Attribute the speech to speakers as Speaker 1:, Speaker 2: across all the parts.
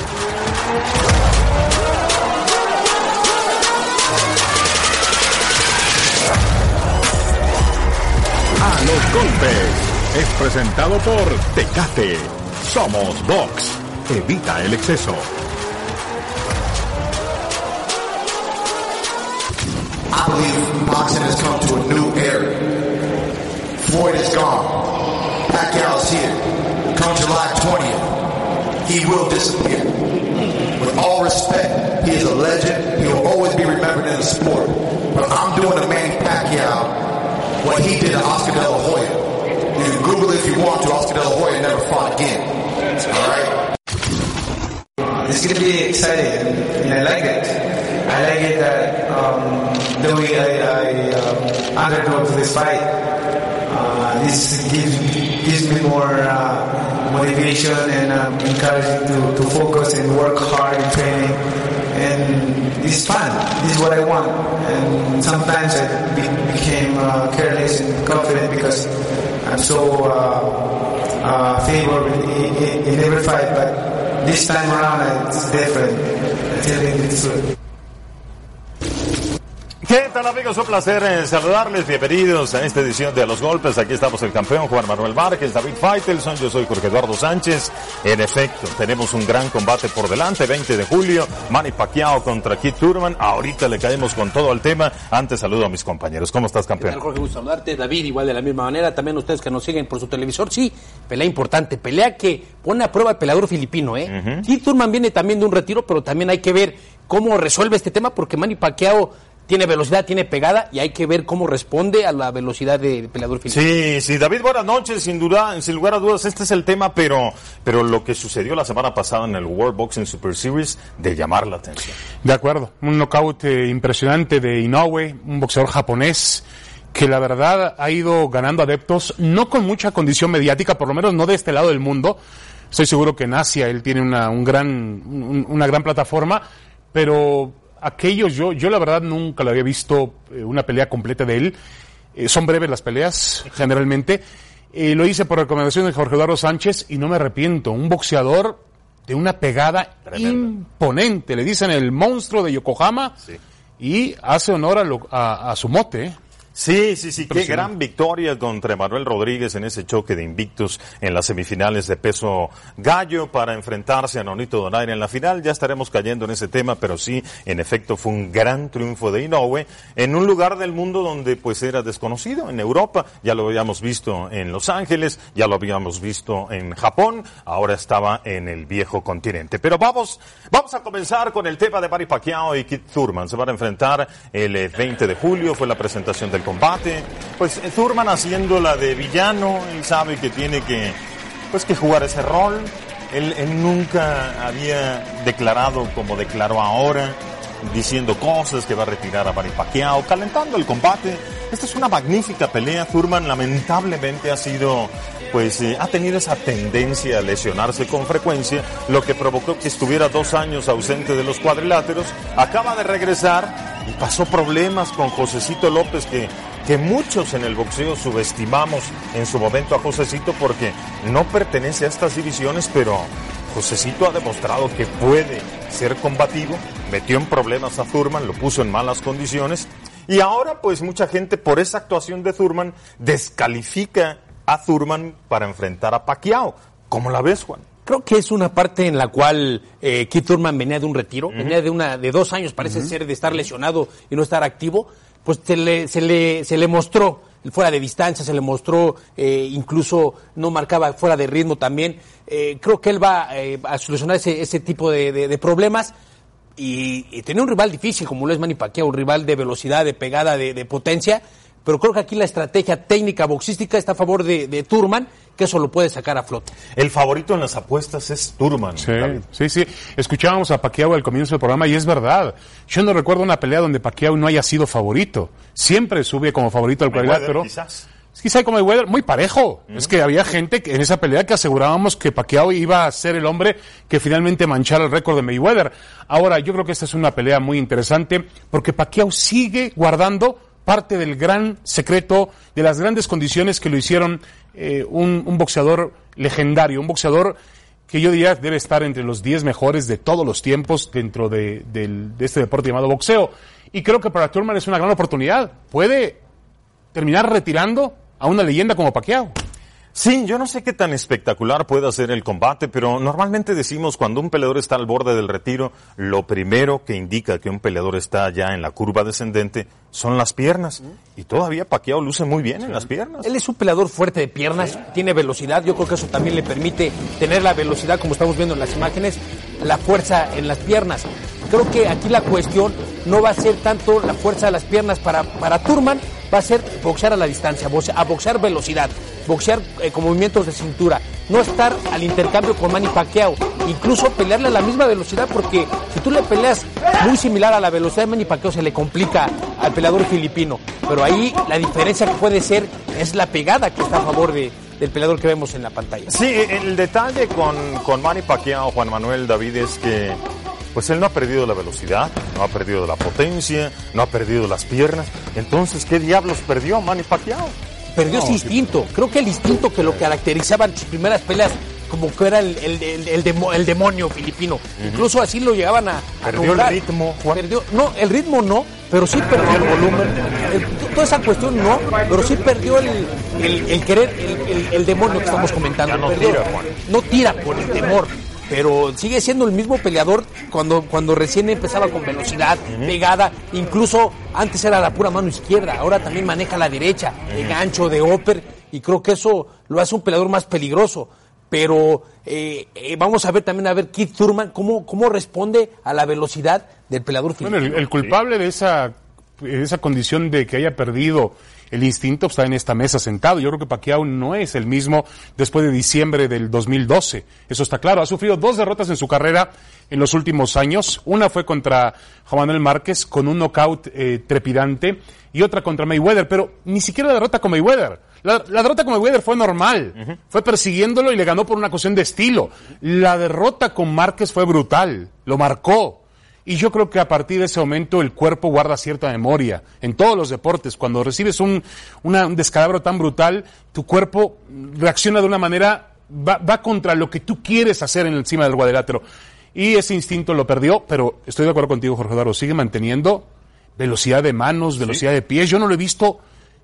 Speaker 1: A los golpes es presentado por Tecate. Somos Box. Evita el exceso.
Speaker 2: I believe boxing has come to a new era. Floyd is gone. Pacquiao's here. Come July 20th, he will disappear. With all respect, he is a legend. He will always be remembered in the sport. But I'm doing to Manny Pacquiao what he did to Oscar De La Hoya. You can Google it if you want to. Oscar De La Hoya never fought again. All right?
Speaker 3: It's going to be exciting, and I like it. I like it that the way I undergo to this fight. This gives me more motivation and encouraging to focus and work hard in training. And it's fun. This is what I want. And sometimes I became careless and confident because I'm so favored in every fight. But this time around, it's different. I tell you the truth.
Speaker 4: ¿Qué tal, amigos? Un placer saludarles. Bienvenidos a esta edición de A los Golpes. Aquí estamos el campeón Juan Manuel Márquez, David Faitelson. Yo soy Jorge Eduardo Sánchez. En efecto, tenemos un gran combate por delante. 20 de julio, Manny Pacquiao contra Keith Thurman. Ahorita le caemos con todo al tema. Antes saludo a mis compañeros. ¿Cómo estás, campeón?
Speaker 5: ¿Qué tal, Jorge? Gusto saludarte. David, igual de la misma manera. También ustedes que nos siguen por su televisor. Sí, pelea importante. Pelea que pone a prueba al peleador filipino, ¿eh? Keith Thurman viene también de un retiro, pero también hay que ver cómo resuelve este tema porque Manny Pacquiao tiene velocidad, tiene pegada y hay que ver cómo responde a la velocidad del peleador filipino.
Speaker 4: Sí, David, buenas noches, sin lugar a dudas, este es el tema, pero lo que sucedió la semana pasada en el World Boxing Super Series de llamar la atención.
Speaker 6: De acuerdo, un knockout impresionante de Inoue, un boxeador japonés que la verdad ha ido ganando adeptos, no con mucha condición mediática, por lo menos no de este lado del mundo. Estoy seguro que en Asia él tiene una gran plataforma, pero aquellos, yo la verdad nunca lo había visto una pelea completa de él. Son breves las peleas, generalmente. Lo hice por recomendación de Jorge Eduardo Sánchez y no me arrepiento. Un boxeador de una pegada imponente. Le dicen el monstruo de Yokohama, sí, y hace honor a su mote, ¿eh?
Speaker 4: Sí, qué gran victoria contra Manuel Rodríguez en ese choque de invictos en las semifinales de peso gallo para enfrentarse a Nonito Donaire en la final. Ya estaremos cayendo en ese tema, pero sí, en efecto, fue un gran triunfo de Inoue en un lugar del mundo donde pues era desconocido, en Europa. Ya lo habíamos visto en Los Ángeles, ya lo habíamos visto en Japón, ahora estaba en el viejo continente. Pero vamos a comenzar con el tema de Manny Pacquiao y Keith Thurman. Se van a enfrentar el 20 de julio, fue la presentación del combate. Pues Thurman haciendo la de villano, él sabe que tiene que jugar ese rol. Él nunca había declarado como declaró ahora, diciendo cosas que va a retirar a Manny Pacquiao, calentando el combate. Esta es una magnífica pelea. Thurman lamentablemente ha tenido esa tendencia a lesionarse con frecuencia, lo que provocó que estuviera 2 años ausente de los cuadriláteros. Acaba de regresar y pasó problemas con Josecito López, que muchos en el boxeo subestimamos en su momento a Josecito porque no pertenece a estas divisiones, pero Josecito ha demostrado que puede ser combativo, metió en problemas a Thurman, lo puso en malas condiciones, y ahora pues mucha gente por esa actuación de Thurman descalifica a Thurman para enfrentar a Pacquiao. ¿Cómo la ves, Juan?
Speaker 5: Creo que es una parte en la cual Keith Thurman venía de un retiro, venía de 2 años, parece ser, de estar lesionado y no estar activo. Pues se le mostró fuera de distancia, se le mostró, incluso no marcaba fuera de ritmo también. Creo que él va a solucionar ese tipo de problemas y tenía un rival difícil como lo es Manny Pacquiao, un rival de velocidad, de pegada, de potencia. Pero creo que aquí la estrategia técnica boxística está a favor de Thurman, que eso lo puede sacar a flote.
Speaker 4: El favorito en las apuestas es Thurman.
Speaker 6: Sí. Escuchábamos a Pacquiao al comienzo del programa y es verdad. Yo no recuerdo una pelea donde Pacquiao no haya sido favorito. Siempre sube como favorito al cuadrilátero. Quizá como Mayweather, muy parejo. Es que había gente en esa pelea que asegurábamos que Pacquiao iba a ser el hombre que finalmente manchara el récord de Mayweather. Ahora, yo creo que esta es una pelea muy interesante porque Pacquiao sigue guardando parte del gran secreto, de las grandes condiciones que lo hicieron un boxeador legendario, un boxeador que yo diría debe estar entre los 10 mejores de todos los tiempos dentro de este deporte llamado boxeo. Y creo que para Thurman es una gran oportunidad. Puede terminar retirando a una leyenda como Pacquiao.
Speaker 4: Sí, yo no sé qué tan espectacular puede ser el combate, pero normalmente decimos cuando un peleador está al borde del retiro, lo primero que indica que un peleador está ya en la curva descendente son las piernas. Y todavía Pacquiao luce muy bien en las piernas.
Speaker 5: Él es un peleador fuerte de piernas, tiene velocidad. Yo creo que eso también le permite tener la velocidad, como estamos viendo en las imágenes, la fuerza en las piernas. Creo que aquí la cuestión no va a ser tanto la fuerza de las piernas para Thurman, va a ser boxear a la distancia, a boxear velocidad, boxear con movimientos de cintura, no estar al intercambio con Manny Pacquiao, incluso pelearle a la misma velocidad, porque si tú le peleas muy similar a la velocidad de Manny Pacquiao se le complica al peleador filipino, pero ahí la diferencia que puede ser es la pegada que está a favor del peleador que vemos en la pantalla.
Speaker 4: Sí, el detalle con Manny Pacquiao, Juan Manuel, David, es que pues él no ha perdido la velocidad, no ha perdido la potencia, no ha perdido las piernas. Entonces, ¿qué diablos perdió Manny Pacquiao?
Speaker 5: Perdió ese instinto. Creo que el instinto que lo caracterizaba en sus primeras peleas, como que era el demonio filipino. Incluso así lo llegaban a
Speaker 4: ¿Perdió
Speaker 5: nombrar.
Speaker 4: el ritmo, Juan?
Speaker 5: No, el ritmo no, pero sí perdió el volumen. Toda esa cuestión no, pero sí perdió el querer, el demonio que estamos comentando.
Speaker 4: Ya no
Speaker 5: perdió,
Speaker 4: tira, Juan.
Speaker 5: No tira por el temor. Pero sigue siendo el mismo peleador cuando recién empezaba con velocidad, pegada, incluso antes era la pura mano izquierda, ahora también maneja la derecha, de gancho, de upper, y creo que eso lo hace un peleador más peligroso. Pero vamos a ver también Keith Thurman cómo responde a la velocidad del peleador filipino.
Speaker 6: Bueno, el culpable de esa condición de que haya perdido el instinto está en esta mesa sentado. Yo creo que Pacquiao no es el mismo después de diciembre del 2012. Eso está claro. Ha sufrido 2 derrotas en su carrera en los últimos años. Una fue contra Juan Manuel Márquez con un knockout trepidante y otra contra Mayweather, pero ni siquiera la derrota con Mayweather. La derrota con Mayweather fue normal. Fue persiguiéndolo y le ganó por una cuestión de estilo. La derrota con Márquez fue brutal. Lo marcó. Y yo creo que a partir de ese momento el cuerpo guarda cierta memoria. En todos los deportes, cuando recibes un descalabro tan brutal, tu cuerpo reacciona de una manera, va contra lo que tú quieres hacer encima del cuadrilátero. Y ese instinto lo perdió, pero estoy de acuerdo contigo, Jorge Eduardo, sigue manteniendo velocidad de manos, velocidad de pies. Yo no lo he visto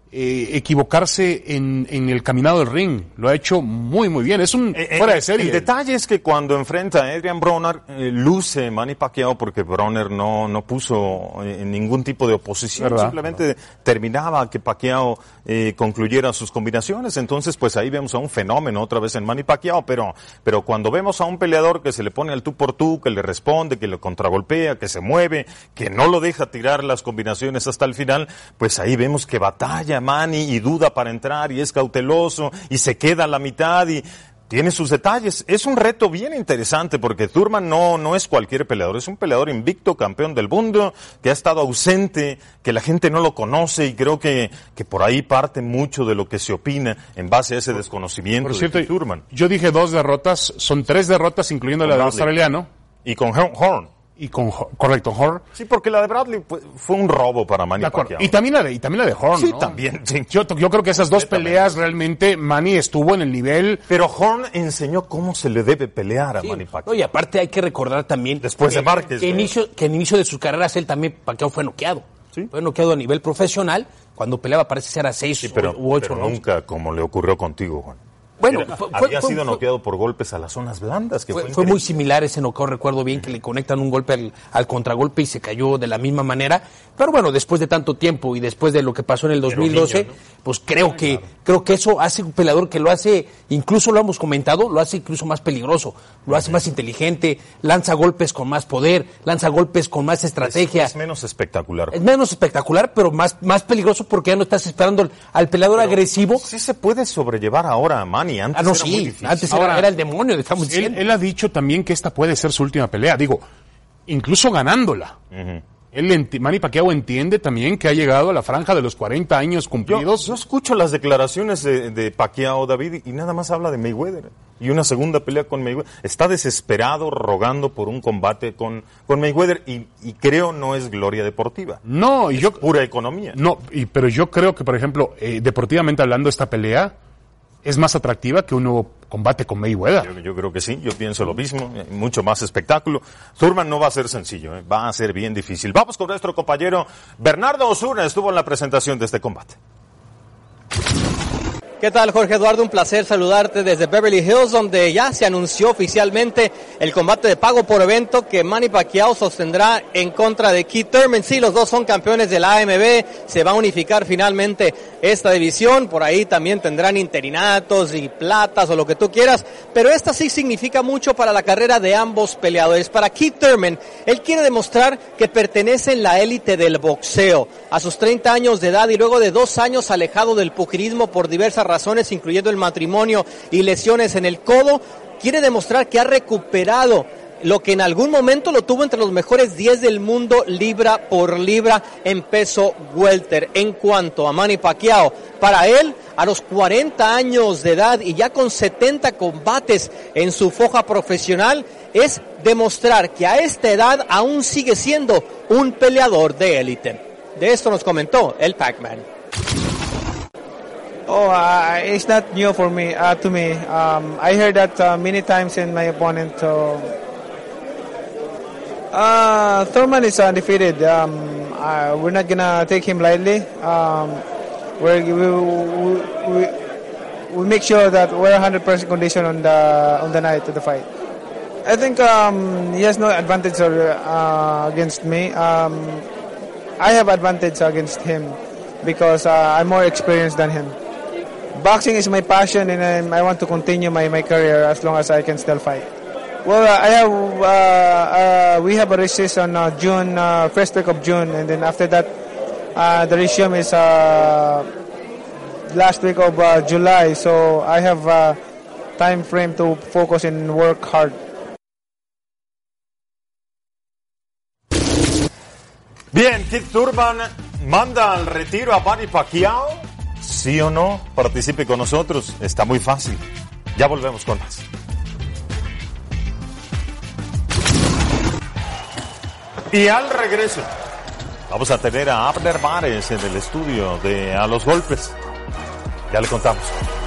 Speaker 6: equivocarse en el caminado del ring. Lo ha hecho muy, muy bien. Es un fuera de serie.
Speaker 4: El detalle es que cuando enfrenta a Adrian Broner, luce Manny Pacquiao porque Broner no puso ningún tipo de oposición.
Speaker 6: ¿Verdad?
Speaker 4: Simplemente terminaba que Pacquiao concluyera sus combinaciones. Entonces, pues ahí vemos a un fenómeno otra vez en Manny Pacquiao. Pero cuando vemos a un peleador que se le pone al tú por tú, que le responde, que le contragolpea, que se mueve, que no lo deja tirar las combinaciones hasta el final, pues ahí vemos que batalla Manny y duda para entrar y es cauteloso y se queda a la mitad y tiene sus detalles. Es un reto bien interesante porque Thurman no es cualquier peleador, es un peleador invicto, campeón del mundo, que ha estado ausente, que la gente no lo conoce y creo que por ahí parte mucho de lo que se opina en base a ese desconocimiento de Thurman.
Speaker 6: Yo dije 2 derrotas, son 3 derrotas incluyendo la del australiano.
Speaker 4: Y con Horn.
Speaker 6: Correcto, Horn.
Speaker 4: Sí, porque la de Bradley fue un robo para Manny Pacquiao.
Speaker 6: Y también la de Horn,
Speaker 4: sí,
Speaker 6: ¿no?
Speaker 4: También. Sí.
Speaker 6: Yo creo que esas 2 peleas realmente Manny estuvo en el nivel.
Speaker 4: Pero Horn enseñó cómo se le debe pelear a Manny Pacquiao.
Speaker 5: No, y aparte hay que recordar también
Speaker 4: después de Márquez,
Speaker 5: que en inicio de sus carreras él también Pacquiao fue noqueado. ¿Sí? Fue noqueado a nivel profesional. Cuando peleaba parece ser a 6 u 8
Speaker 4: pero nunca como le ocurrió contigo, Juan.
Speaker 5: Bueno,
Speaker 4: había sido noqueado por golpes a las zonas blandas. Que
Speaker 5: fue muy similar ese noqueo, recuerdo bien que le conectan un golpe al contragolpe y se cayó de la misma manera. Pero bueno, después de tanto tiempo y después de lo que pasó en el 2012, niño, ¿no? Pues creo que eso hace un peleador que lo hace, incluso lo hemos comentado, lo hace incluso más peligroso, lo hace más inteligente, lanza golpes con más poder, lanza golpes con más estrategia.
Speaker 4: Es menos espectacular.
Speaker 5: Es menos espectacular, pero más peligroso porque ya no estás esperando al peleador agresivo.
Speaker 4: Sí se puede sobrellevar ahora a Manny. Antes
Speaker 5: no,
Speaker 4: era
Speaker 5: sí,
Speaker 4: muy difícil.
Speaker 5: Antes era el demonio, le estamos diciendo.
Speaker 6: Él ha dicho también que esta puede ser su última pelea, digo, incluso ganándola. Manny Pacquiao entiende también que ha llegado a la franja de los 40 años cumplidos.
Speaker 4: Yo escucho las declaraciones de Pacquiao, David, y nada más habla de Mayweather. Y una segunda pelea con Mayweather. Está desesperado rogando por un combate con Mayweather y creo no es gloria deportiva.
Speaker 6: No,
Speaker 4: pura economía.
Speaker 6: No, pero yo creo que, por ejemplo, deportivamente hablando, esta pelea es más atractiva que un nuevo combate con Mayweather.
Speaker 4: Yo creo que sí, yo pienso lo mismo, mucho más espectáculo. Thurman no va a ser sencillo, va a ser bien difícil. Vamos con nuestro compañero Bernardo Osuna, estuvo en la presentación de este combate.
Speaker 7: ¿Qué tal, Jorge Eduardo? Un placer saludarte desde Beverly Hills, donde ya se anunció oficialmente el combate de pago por evento que Manny Pacquiao sostendrá en contra de Keith Thurman. Sí, los dos son campeones de la AMB, se va a unificar finalmente esta división, por ahí también tendrán interinatos y platas o lo que tú quieras, pero esta sí significa mucho para la carrera de ambos peleadores. Para Keith Thurman, él quiere demostrar que pertenece en la élite del boxeo. A sus 30 años de edad y luego de 2 años alejado del pugilismo por diversas razones, incluyendo el matrimonio y lesiones en el codo, quiere demostrar que ha recuperado lo que en algún momento lo tuvo entre los mejores 10 del mundo libra por libra en peso welter. En cuanto a Manny Pacquiao, para él, a los 40 años de edad y ya con 70 combates en su foja profesional, es demostrar que a esta edad aún sigue siendo un peleador de élite. De esto nos comentó el Pac-Man.
Speaker 3: It's not new for me. To me, I heard that many times in my opponent. Thurman is undefeated. We're not gonna take him lightly. We make sure that we're 100% condition on the night of the fight. I think he has no advantage against me. I have advantage against him because I'm more experienced than him. Boxing is my passion, and I want to continue my career as long as I can still fight. Well, we have a race on June, first week of June, and then after that, the resume is last week of July. So I have time frame to focus and work hard.
Speaker 4: Bien, Keith Thurman manda al retiro a Manny Pacquiao. ¿Sí o no? Participe con nosotros. Está muy fácil. Ya volvemos con más. Y al regreso, vamos a tener a Abner Mares en el estudio de A los Golpes. Ya le contamos.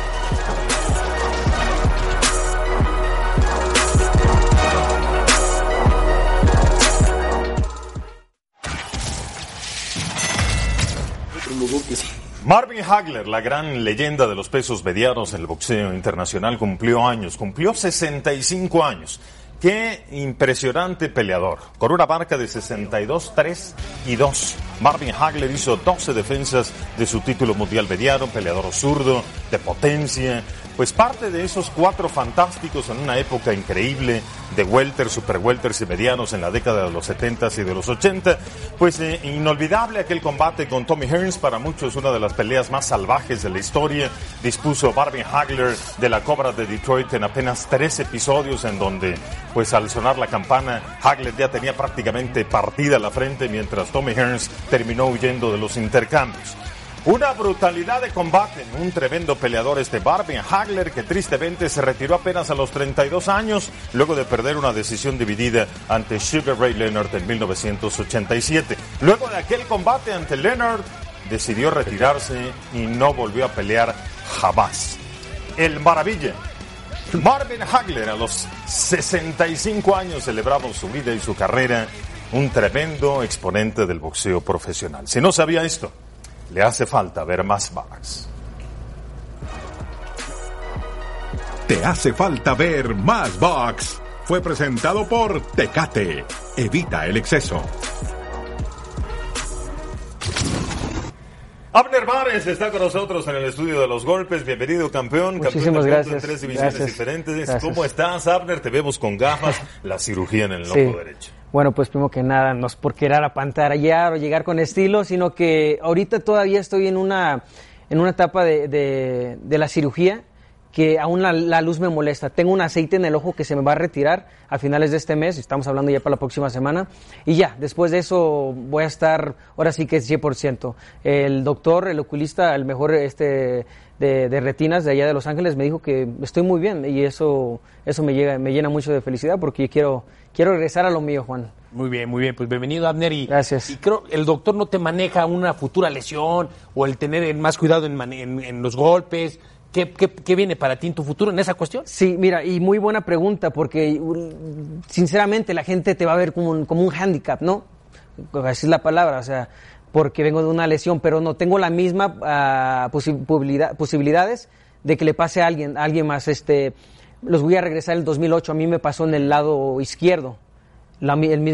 Speaker 4: Marvin Hagler, la gran leyenda de los pesos medianos en el boxeo internacional, cumplió 65 años. Qué impresionante peleador. Con una marca de 62-3-2. Marvin Hagler hizo 12 defensas de su título mundial mediano, peleador zurdo, de potencia. Pues parte de esos 4 fantásticos en una época increíble de welter, super welters y medianos en la década de los 70s y de los 80. Pues inolvidable aquel combate con Tommy Hearns, para muchos una de las peleas más salvajes de la historia. Dispuso Marvin Hagler de la Cobra de Detroit en apenas 3 episodios, en donde pues al sonar la campana Hagler ya tenía prácticamente partida la frente, mientras Tommy Hearns terminó huyendo de los intercambios. Una brutalidad de combate, un tremendo peleador Marvin Hagler, que tristemente se retiró apenas a los 32 años, luego de perder una decisión dividida ante Sugar Ray Leonard en 1987. Luego de aquel combate ante Leonard, decidió retirarse y no volvió a pelear jamás. El maravilla, Marvin Hagler, a los 65 años celebramos su vida y su carrera, un tremendo exponente del boxeo profesional. Si no sabía esto, le hace falta ver más box.
Speaker 1: Te hace falta ver más box. Fue presentado por Tecate. Evita el exceso.
Speaker 4: Abner Mares está con nosotros en el estudio de Los Golpes. Bienvenido, campeón.
Speaker 8: Muchísimas gracias.
Speaker 4: En 3 divisiones diferentes. Gracias. ¿Cómo estás, Abner? Te vemos con gafas. La cirugía en el lomo derecho.
Speaker 8: Bueno, pues primero que nada, no es por querer apantallar o llegar con estilo, sino que ahorita todavía estoy en una etapa de la cirugía que aún la luz me molesta. Tengo un aceite en el ojo que se me va a retirar a finales de este mes, estamos hablando ya para la próxima semana, y ya, después de eso voy a estar, ahora sí que es 100%. El doctor, el oculista, el mejor de retinas de allá de Los Ángeles, me dijo que estoy muy bien, y eso me llena mucho de felicidad, porque quiero regresar a lo mío, Juan.
Speaker 5: Muy bien, pues bienvenido, Abner.
Speaker 8: Gracias.
Speaker 5: Y creo el doctor no te maneja una futura lesión o el tener más cuidado en los golpes. ¿Qué viene para ti en tu futuro en esa cuestión?
Speaker 8: Sí, mira, y muy buena pregunta, porque sinceramente la gente te va a ver como un hándicap, ¿no? Así es la palabra, o sea, porque vengo de una lesión, pero no tengo la misma posibilidades de que le pase a alguien más. Los voy a regresar en el 2008, a mí me pasó en el lado izquierdo, la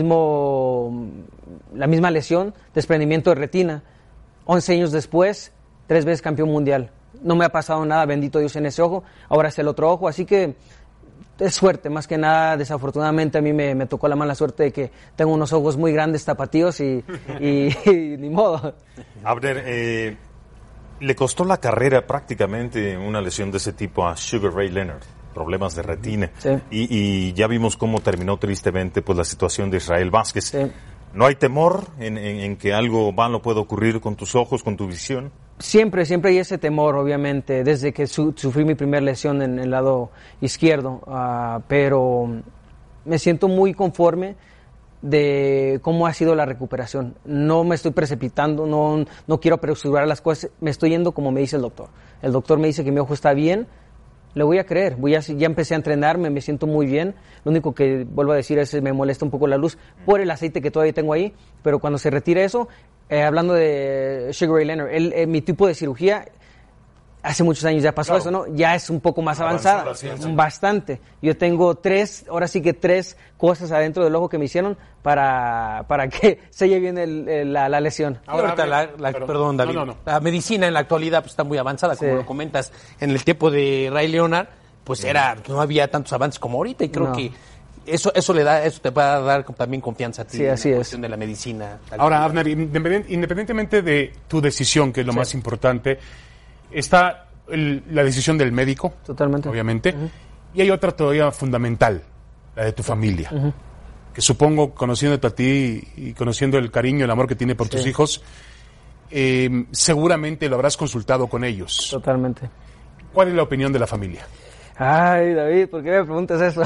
Speaker 8: misma lesión, desprendimiento de retina. 11 años después, 3 veces campeón mundial. No me ha pasado nada, bendito Dios, en ese ojo. Ahora es el otro ojo, así que es suerte. Más que nada, desafortunadamente, a mí me tocó la mala suerte de que tengo unos ojos muy grandes, tapatíos y ni modo.
Speaker 4: Abner, le costó la carrera prácticamente una lesión de ese tipo a Sugar Ray Leonard. Problemas de retina.
Speaker 8: Sí.
Speaker 4: Y ya vimos cómo terminó tristemente pues la situación de Israel Vázquez.
Speaker 8: Sí.
Speaker 4: ¿No hay temor en que algo malo pueda ocurrir con tus ojos, con tu visión?
Speaker 8: Siempre hay ese temor, obviamente, desde que sufrí mi primera lesión en el lado izquierdo, pero me siento muy conforme de cómo ha sido la recuperación. No me estoy precipitando, no quiero apresurar las cosas, me estoy yendo como me dice el doctor. El doctor me dice que mi ojo está bien, le voy a creer, ya empecé a entrenarme, me siento muy bien. Lo único que vuelvo a decir es que me molesta un poco la luz por el aceite que todavía tengo ahí, pero cuando se retire eso, hablando de Sugar Ray Leonard, mi tipo de cirugía, hace muchos años ya pasó eso, ¿no? Ya es un poco más avanzada, bastante. Yo tengo 3 cosas adentro del ojo que me hicieron para que selle bien la lesión.
Speaker 5: Ahora, perdón, David.
Speaker 6: No.
Speaker 5: La medicina en la actualidad pues, está muy avanzada, como lo comentas. En el tiempo de Ray Leonard, pues no había tantos avances como ahorita, y creo que eso te va a dar también confianza a ti en la cuestión de la medicina.
Speaker 6: Ahora, Abner, independientemente de tu decisión, que es lo más importante, está la decisión del médico,
Speaker 8: totalmente,
Speaker 6: obviamente, y hay otra todavía fundamental, la de tu familia, que supongo, conociéndote a ti y conociendo el cariño, el amor que tiene por tus hijos, seguramente lo habrás consultado con ellos.
Speaker 8: Totalmente.
Speaker 6: ¿Cuál es la opinión de la familia?
Speaker 8: Ay, David, ¿por qué me preguntas eso?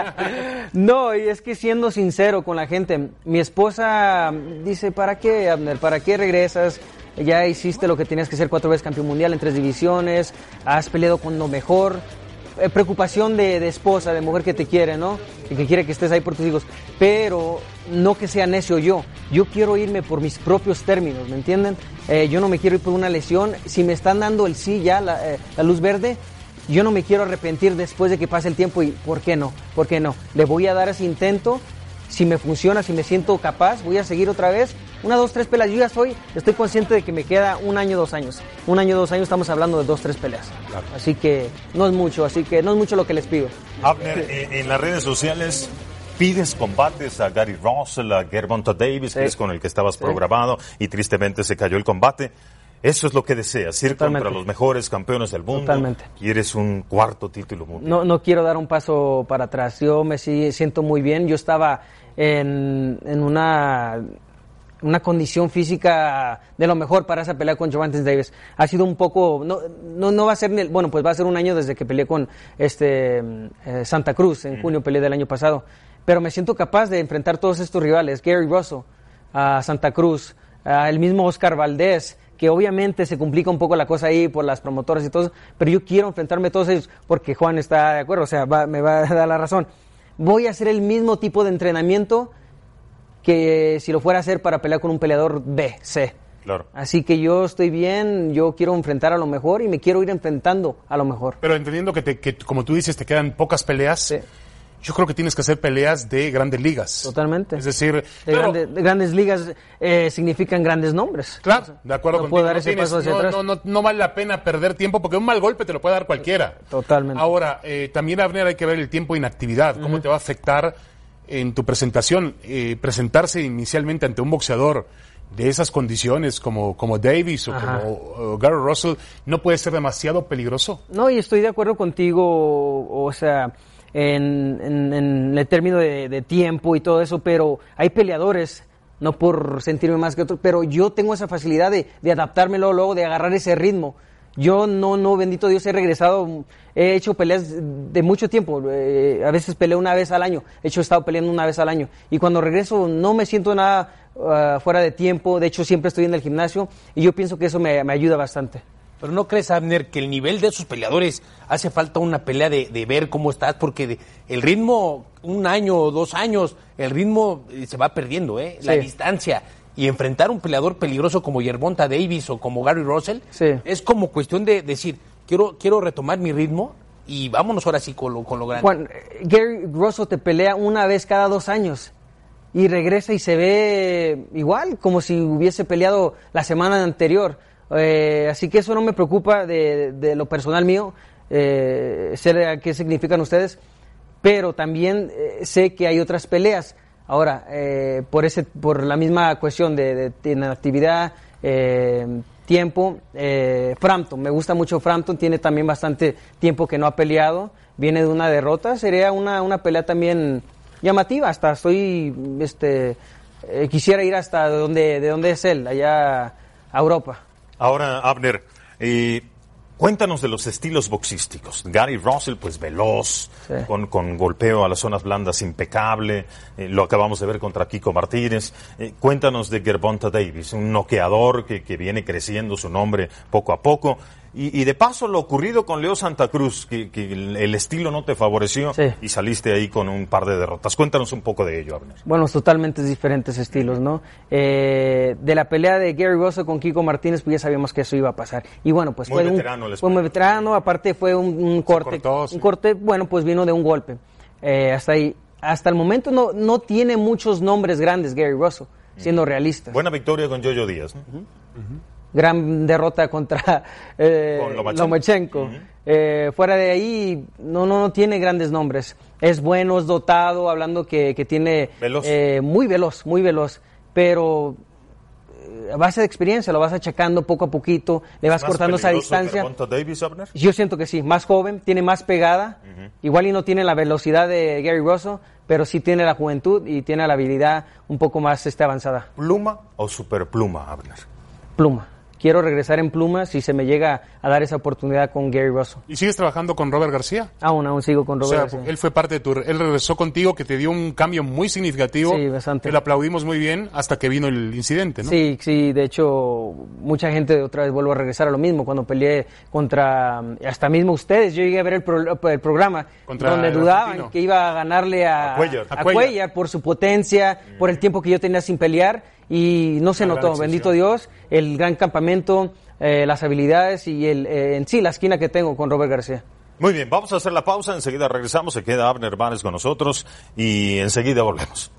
Speaker 8: No, y es que siendo sincero con la gente, mi esposa dice, ¿para qué, Abner? ¿Para qué regresas? Ya hiciste lo que tenías que hacer, 4 veces campeón mundial en 3 divisiones, has peleado con lo mejor. Preocupación de esposa, de mujer que te quiere, ¿no? Y que quiere que estés ahí por tus hijos. Pero no que sea necio yo. Yo quiero irme por mis propios términos, ¿me entienden? Yo no me quiero ir por una lesión. Si me están dando el sí ya, la luz verde, yo no me quiero arrepentir después de que pase el tiempo. ¿Y por qué no? ¿Por qué no? Le voy a dar ese intento. Si me funciona, si me siento capaz, voy a seguir otra vez. 1, 2, 3 peleas. Yo ya estoy consciente de que me queda 1 año, 2 años. 1 año, 2 años, estamos hablando de 2, 3 peleas. Claro. Así que no es mucho lo que les pido.
Speaker 4: Abner, en las redes sociales pides combates a Gary Russell, a Gervonta Davis, que es con el que estabas programado, y tristemente se cayó el combate. Eso es lo que deseas, ir contra los mejores campeones del mundo.
Speaker 8: Totalmente.
Speaker 4: Quieres un 4º título mundial.
Speaker 8: No quiero dar un paso para atrás. Yo me siento muy bien. Yo estaba en una condición física de lo mejor para esa pelea con Gervonta Davis. Ha sido un poco, no va a ser, pues va a ser 1 año desde que peleé con Santa Cruz, en junio peleé del año pasado. Pero me siento capaz de enfrentar todos estos rivales, Gary Russell, a Santa Cruz, el mismo Oscar Valdez, que obviamente se complica un poco la cosa ahí por las promotoras y todo, pero yo quiero enfrentarme a todos ellos porque Juan está de acuerdo, o sea, me va a dar la razón. Voy a hacer el mismo tipo de entrenamiento que si lo fuera a hacer para pelear con un peleador B, C.
Speaker 4: Claro.
Speaker 8: Así que yo estoy bien, yo quiero enfrentar a lo mejor y me quiero ir enfrentando a lo mejor.
Speaker 6: Pero entendiendo que como tú dices, te quedan pocas peleas, sí. Yo creo que tienes que hacer peleas de grandes ligas.
Speaker 8: Totalmente.
Speaker 6: Es decir,
Speaker 8: de grandes ligas significan grandes nombres.
Speaker 6: Claro, de acuerdo
Speaker 8: contigo. Puedo dar ese paso hacia atrás.
Speaker 6: No vale la pena perder tiempo porque un mal golpe te lo puede dar cualquiera.
Speaker 8: Totalmente.
Speaker 6: Ahora, también, Abner, hay que ver el tiempo de inactividad. ¿Cómo te va a afectar en tu presentación? Presentarse inicialmente ante un boxeador de esas condiciones como Davis o como Gary Russell, ¿no puede ser demasiado peligroso?
Speaker 8: No, y estoy de acuerdo contigo, o sea, en el término de tiempo y todo eso, pero hay peleadores, no por sentirme más que otros, pero yo tengo esa facilidad de adaptarme luego, de agarrar ese ritmo. Yo no, bendito Dios, he regresado, he hecho peleas de mucho tiempo, a veces peleo 1 vez al año, he estado peleando 1 vez al año, y cuando regreso no me siento nada fuera de tiempo, de hecho siempre estoy en el gimnasio, y yo pienso que eso me ayuda bastante.
Speaker 5: Pero ¿no crees, Abner, que el nivel de esos peleadores hace falta una pelea de ver cómo estás? Porque el ritmo, 1 año o 2 años, el ritmo se va perdiendo, ¿eh? La distancia. Y enfrentar un peleador peligroso como Gervonta Davis o como Gary Russell, es como cuestión de decir, quiero retomar mi ritmo y vámonos ahora sí con lo grande.
Speaker 8: Juan, Gary Russell te pelea una vez cada 2 años y regresa y se ve igual, como si hubiese peleado la semana anterior. Así que eso no me preocupa de lo personal mío, sé qué significan ustedes, pero también sé que hay otras peleas. Ahora, por la misma cuestión de inactividad, tiempo, Frampton, me gusta mucho Frampton, tiene también bastante tiempo que no ha peleado, viene de una derrota, sería una pelea también llamativa, hasta quisiera ir hasta de donde es él, allá a Europa.
Speaker 4: Ahora, Abner, cuéntanos de los estilos boxísticos. Gary Russell, pues veloz, con golpeo a las zonas blandas impecable, lo acabamos de ver contra Kiko Martínez. Cuéntanos de Gervonta Davis, un noqueador que viene creciendo su nombre poco a poco. Y de paso, lo ocurrido con Leo Santa Cruz, que el estilo no te favoreció y saliste ahí con un par de derrotas. Cuéntanos un poco de ello, Abner.
Speaker 8: Bueno, totalmente diferentes estilos, ¿no? De la pelea de Gary Russell con Kiko Martínez, pues ya sabíamos que eso iba a pasar. Y bueno, pues fue muy veterano, aparte fue un corte. Un corte, bueno, pues vino de un golpe. Hasta ahí. Hasta el momento no tiene muchos nombres grandes Gary Russell, siendo realistas.
Speaker 4: Buena victoria con Jojo Díaz, ¿no?
Speaker 8: Gran derrota contra Lomachenko. Fuera de ahí, no tiene grandes nombres. Es bueno, es dotado, hablando que tiene...
Speaker 4: Veloz.
Speaker 8: Muy veloz. Pero a base de experiencia lo vas achacando poco a poquito, le vas cortando esa distancia.
Speaker 4: Davis, Abner?
Speaker 8: Yo siento que sí, más joven, tiene más pegada. Igual y no tiene la velocidad de Gary Russell, pero sí tiene la juventud y tiene la habilidad un poco más avanzada.
Speaker 4: ¿Pluma o superpluma, Abner?
Speaker 8: Pluma. Quiero regresar en pluma si se me llega a dar esa oportunidad con Gary Russell.
Speaker 6: ¿Y sigues trabajando con Robert García?
Speaker 8: Aún sigo con Robert García.
Speaker 6: Él fue parte de él regresó contigo, que te dio un cambio muy significativo.
Speaker 8: Sí, bastante.
Speaker 6: Que lo aplaudimos muy bien hasta que vino el incidente, ¿no?
Speaker 8: Sí, de hecho, mucha gente, otra vez vuelvo a regresar a lo mismo, cuando peleé contra, hasta mismo ustedes, yo llegué a ver el programa, donde dudaban que iba a ganarle a Cuellar por su potencia, por el tiempo que yo tenía sin pelear. Y no se notó, bendito Dios, el gran campamento, las habilidades y en sí la esquina que tengo con Robert García.
Speaker 4: Muy bien, vamos a hacer la pausa, enseguida regresamos, se queda Abner Bares con nosotros y enseguida volvemos.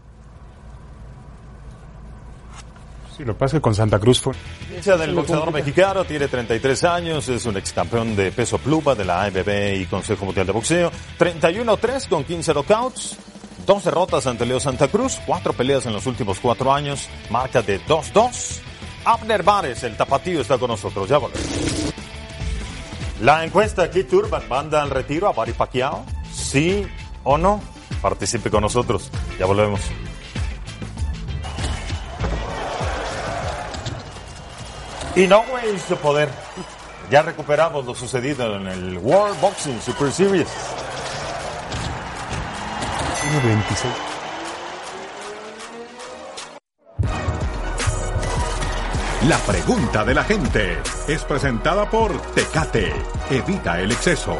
Speaker 6: Sí, lo que pasa es que con Santa Cruz fue...
Speaker 4: Del boxeador mexicano, tiene 33 años, es un ex campeón de peso pluma de la AMB y Consejo Mundial de Boxeo, 31-3 con 15 knockouts. 2 derrotas ante Leo Santa Cruz, 4 peleas en los últimos 4 años, marca de 2-2. Abner Bares, el tapatío, está con nosotros, ya volvemos. La encuesta, Keith Thurman manda al retiro a Manny Pacquiao, ¿sí o no? Participe con nosotros, ya volvemos. Inoue y su poder. Ya recuperamos lo sucedido en el World Boxing Super Series.
Speaker 6: 26.
Speaker 1: La pregunta de la gente es presentada por Tecate. Evita el exceso.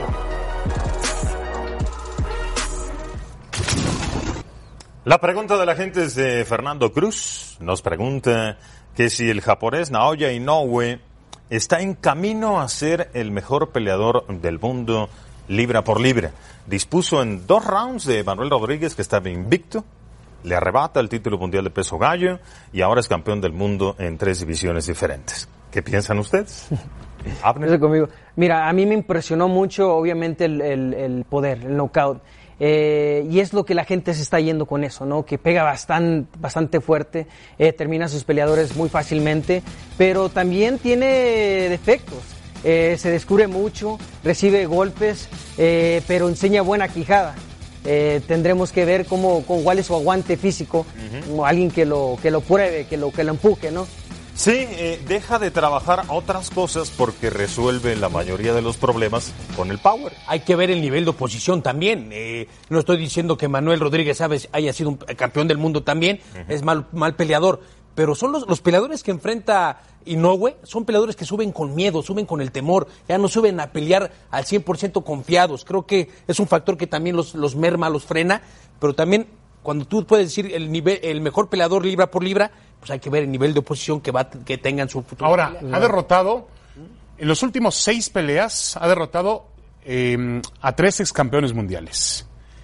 Speaker 4: La pregunta de la gente es de Fernando Cruz. Nos pregunta que si el japonés Naoya Inoue está en camino a ser el mejor peleador del mundo libra por libra. Dispuso en 2 rounds de Manuel Rodríguez, que estaba invicto, le arrebata el título mundial de peso gallo y ahora es campeón del mundo en 3 divisiones diferentes. ¿Qué piensan ustedes?
Speaker 8: Abner. Conmigo. Mira, a mí me impresionó mucho, obviamente, el poder, el knockout. Y es lo que la gente se está yendo con eso, ¿no? Que pega bastante fuerte, termina a sus peleadores muy fácilmente, pero también tiene defectos. Se descubre mucho, recibe golpes, pero enseña buena quijada. Tendremos que ver cuál es su aguante físico, como alguien que lo pruebe, que lo empuje, ¿no?
Speaker 4: Sí, deja de trabajar otras cosas porque resuelve la mayoría de los problemas con el power.
Speaker 5: Hay que ver el nivel de oposición también. No estoy diciendo que Manuel Rodríguez haya sido un campeón del mundo también, es mal peleador. pero son los peleadores que enfrenta Inoue, son peleadores que suben con miedo, suben con el temor, ya no suben a pelear al 100% confiados. Creo que es un factor que también los merma, los frena, pero también cuando tú puedes decir el mejor peleador libra por libra, pues hay que ver el nivel de oposición que tenga en su futuro.
Speaker 6: Ahora, ha derrotado, en los últimos 6 peleas, ha derrotado a 3 excampeones mundiales.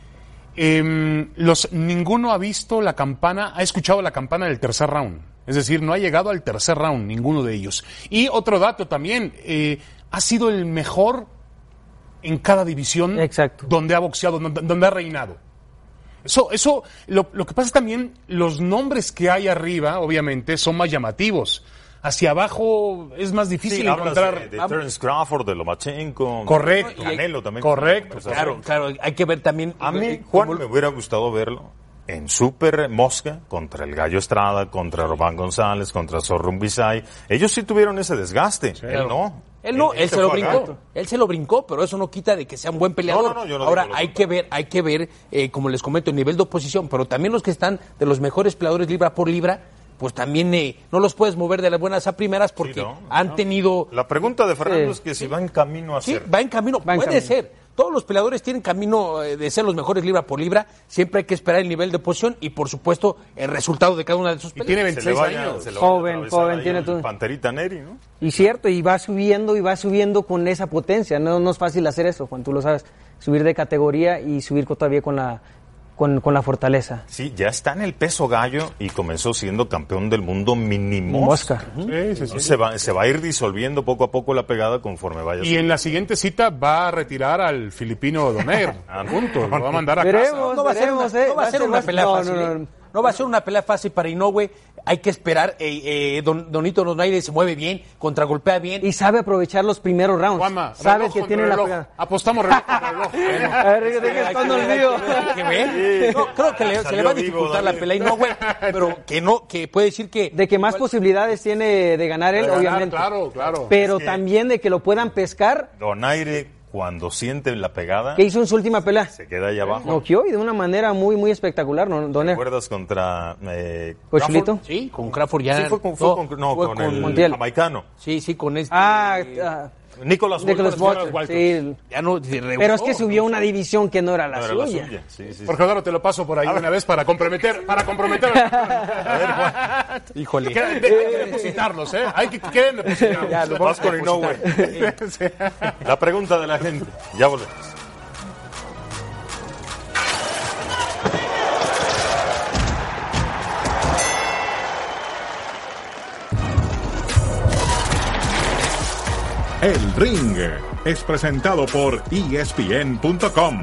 Speaker 6: Ninguno ha visto la campana, ha escuchado la campana del tercer round. Es decir, no ha llegado al tercer round ninguno de ellos. Y otro dato también, ha sido el mejor en cada división donde ha boxeado, donde ha reinado. Eso lo que pasa es también, los nombres que hay arriba, obviamente, son más llamativos. Hacia abajo es más difícil encontrar.
Speaker 4: De Terence Crawford, de Lomachenko.
Speaker 6: Correcto.
Speaker 4: Canelo también.
Speaker 6: Correcto.
Speaker 5: Claro, hay que ver también.
Speaker 4: A mí, Juan, me hubiera gustado verlo en Super Mosca, contra el Gallo Estrada, contra Román González, contra Sorrun Bisay. Ellos sí tuvieron ese desgaste. Sí, él no.
Speaker 5: Él se lo brincó. Él se lo brincó, pero eso no quita de que sea un buen peleador.
Speaker 4: Yo no
Speaker 5: Ahora, hay que ver, como les comento, el nivel de oposición, pero también los que están de los mejores peleadores libra por libra, pues también no los puedes mover de las buenas a primeras porque han tenido...
Speaker 4: La pregunta de Fernando es que si va en camino a ser...
Speaker 5: Sí, va en camino, puede ser. Todos los peleadores tienen camino de ser los mejores libra por libra. Siempre hay que esperar el nivel de posición y, por supuesto, el resultado de cada una de sus peleas.
Speaker 6: Y tiene 26 años.
Speaker 8: Joven, tiene todo.
Speaker 4: Panterita Neri, ¿no?
Speaker 8: Y cierto, y va subiendo con esa potencia. No es fácil hacer eso, Juan, tú lo sabes. Subir de categoría y subir todavía con la fortaleza.
Speaker 4: Sí, ya está en el peso gallo y comenzó siendo campeón del mundo mini mosca.
Speaker 6: Sí.
Speaker 4: Se va a ir disolviendo poco a poco la pegada conforme vaya.
Speaker 6: Y en la siguiente cita va a retirar al filipino Donaire. Punto. Lo va a mandar a casa.
Speaker 5: No va a ser una pelea fácil. No va a ser una pelea fácil para Inoue. Hay que esperar. Donito Donaire se mueve bien, contragolpea bien.
Speaker 8: Y sabe aprovechar los primeros rounds.
Speaker 6: Juanma,
Speaker 8: sabe que tiene la pegada.
Speaker 6: Apostamos reloj contra reloj.
Speaker 8: A ver,
Speaker 5: creo que se le va a dificultar la pelea a Inoue, pero que puede decir que...
Speaker 8: De que más posibilidades tiene de ganar él, obviamente.
Speaker 6: Claro.
Speaker 8: Pero también de que lo puedan pescar.
Speaker 4: Donaire, cuando siente la pegada...
Speaker 8: ¿Qué hizo en su última pelea?
Speaker 4: Se queda ahí abajo.
Speaker 8: Noqueó y de una manera muy, muy espectacular, ¿no, Donaire?
Speaker 4: ¿Te acuerdas contra...
Speaker 8: ¿Cochelito?
Speaker 5: Sí, con Crawford ya...
Speaker 4: Sí, fue con el
Speaker 8: Montiel.
Speaker 4: jamaicano.
Speaker 5: Sí, con este...
Speaker 4: Nicholas
Speaker 8: Walters. Sí.
Speaker 5: Ya no,
Speaker 8: pero es que subió una división que no era la suya.
Speaker 4: Sí.
Speaker 6: Por favor, te lo paso por ahí una vez para comprometer. A ver, Juan.
Speaker 5: Híjole.
Speaker 6: Hay que depositarlos, ¿eh? Queden depositados.
Speaker 5: Ya, lo vamos
Speaker 4: con Inoue. La pregunta de la gente. Ya volvemos.
Speaker 1: El Ring es presentado por ESPN.com.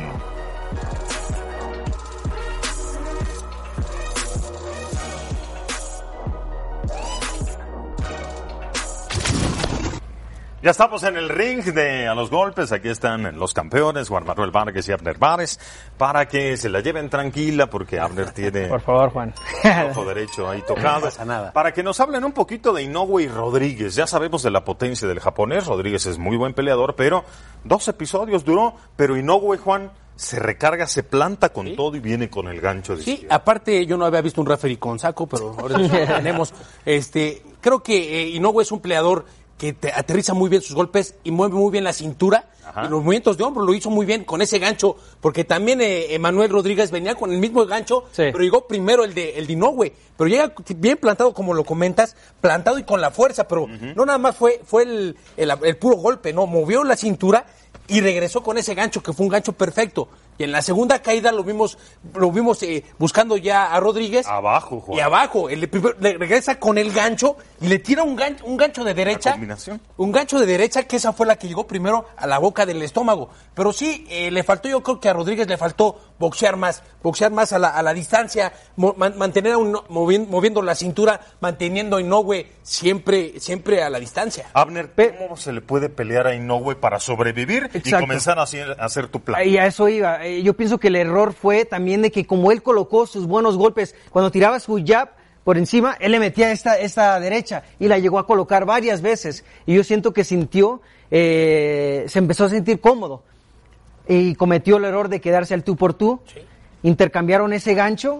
Speaker 4: Ya estamos en el ring de A los Golpes. Aquí están los campeones, Juan Manuel Vargas y Abner Bares, para que se la lleven tranquila, porque Abner tiene...
Speaker 8: Por favor, Juan.
Speaker 4: Ojo derecho ahí tocado.
Speaker 5: No pasa nada.
Speaker 4: Para que nos hablen un poquito de Inoue y Rodríguez. Ya sabemos de la potencia del japonés. Rodríguez es muy buen peleador, pero 2 episodios duró. Pero Inoue, Juan, se recarga, se planta con todo y viene con el gancho de izquierda.
Speaker 5: Aparte yo no había visto un referee con saco, pero ahora tenemos. Creo que Inoue es un peleador que aterriza muy bien sus golpes y mueve muy bien la cintura. Y los movimientos de hombro lo hizo muy bien con ese gancho, porque también Emanuel Rodríguez venía con el mismo gancho, pero llegó primero el de Inoue, pero llega bien plantado, como lo comentas, plantado y con la fuerza, pero no nada más fue el puro golpe, no, movió la cintura y regresó con ese gancho, que fue un gancho perfecto. Y en la segunda caída lo vimos buscando ya a Rodríguez.
Speaker 4: Abajo, Juan.
Speaker 5: Y abajo. Le regresa con el gancho y le tira un gancho de derecha.
Speaker 4: ¿La combinación?
Speaker 5: Un gancho de derecha, que esa fue la que llegó primero a la boca del estómago. Pero sí, le faltó, yo creo que a Rodríguez le faltó boxear más a la distancia, mantener moviendo la cintura, manteniendo a Inoue siempre a la distancia.
Speaker 4: Abner, ¿cómo se le puede pelear a Inoue para sobrevivir y comenzar a hacer tu plan?
Speaker 8: Y a eso iba. Yo pienso que el error fue también de que como él colocó sus buenos golpes, cuando tiraba su jab por encima, él le metía esta derecha y la llegó a colocar varias veces. Y yo siento que se empezó a sentir cómodo y cometió el error de quedarse al tú por tú. Sí. Intercambiaron ese gancho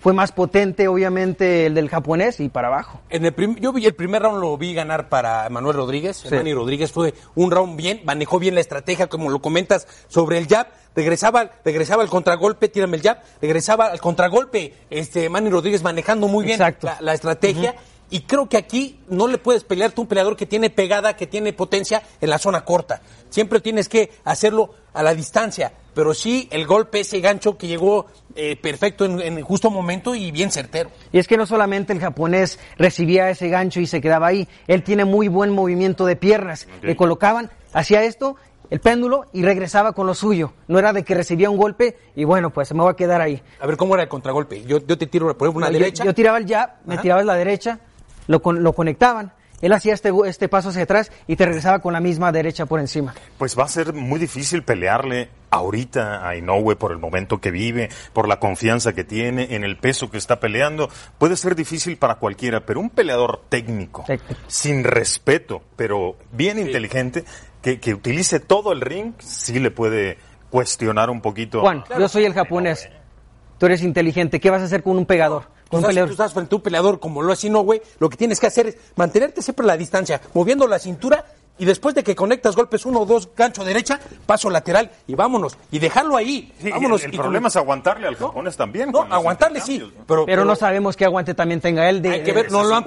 Speaker 8: fue más potente, obviamente, el del japonés y para abajo.
Speaker 5: Yo vi el primer round, lo vi ganar para Manuel Rodríguez.
Speaker 8: Sí.
Speaker 5: Manny Rodríguez fue un round bien, manejó bien la estrategia, como lo comentas, sobre el jab. Regresaba al contragolpe, tírame el jab, regresaba al contragolpe, Manny Rodríguez manejando muy bien la estrategia. Y creo que aquí no le puedes pelear tú un peleador que tiene pegada, que tiene potencia en la zona corta. Siempre tienes que hacerlo a la distancia. Pero sí, el golpe, ese gancho que llegó perfecto en justo momento y bien certero.
Speaker 8: Y es que no solamente el japonés recibía ese gancho y se quedaba ahí. Él tiene muy buen movimiento de piernas. Okay. Le colocaban, hacía esto, el péndulo, y regresaba con lo suyo. No era de que recibía un golpe y bueno, pues se me va a quedar ahí.
Speaker 5: A ver, ¿cómo era el contragolpe? Yo te tiro, por ejemplo, una derecha.
Speaker 8: Yo tiraba el jab, me tiraba la derecha, lo conectaban. Él hacía este paso hacia atrás y te regresaba con la misma derecha por encima.
Speaker 4: Pues va a ser muy difícil pelearle ahorita a Inoue por el momento que vive, por la confianza que tiene, en el peso que está peleando. Puede ser difícil para cualquiera, pero un peleador técnico, sin respeto, pero bien inteligente, que utilice todo el ring, sí le puede cuestionar un poquito.
Speaker 8: Juan, yo soy el japonés. Tú eres inteligente. ¿Qué vas a hacer con un pegador?
Speaker 5: Tú estás frente a un peleador como lo es Inoue, lo que tienes que hacer es mantenerte siempre a la distancia, moviendo la cintura, y después de que conectas golpes 1 o 2, gancho derecha, paso lateral y vámonos, y dejarlo ahí.
Speaker 4: Sí,
Speaker 5: vámonos.
Speaker 4: El problema es aguantarle al japonés también.
Speaker 5: No, aguantarle sí,
Speaker 8: pero no sabemos qué aguante también tenga él.
Speaker 5: Hay que ver, no lo han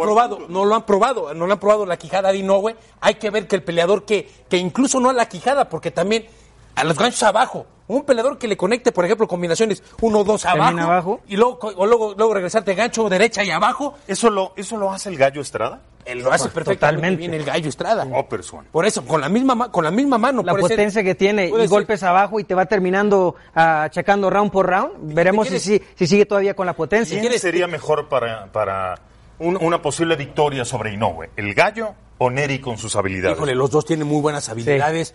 Speaker 5: probado la quijada de Inoue. Hay que ver que el peleador que incluso no a la quijada, porque también a los ganchos abajo. Un peleador que le conecte, por ejemplo, combinaciones 1 o 2 abajo y luego regresarte gancho derecha y abajo.
Speaker 4: ¿Eso lo hace el Gallo Estrada?
Speaker 5: Él lo hace perfectamente bien el Gallo Estrada. Por eso, con la misma mano.
Speaker 8: La potencia que tiene y golpes abajo y te va terminando achacando round por round. Veremos si sigue todavía con la potencia.
Speaker 4: ¿Quién sería mejor para una posible victoria sobre Inoue? ¿El Gallo o Neri con sus habilidades?
Speaker 5: Híjole, los dos tienen muy buenas habilidades.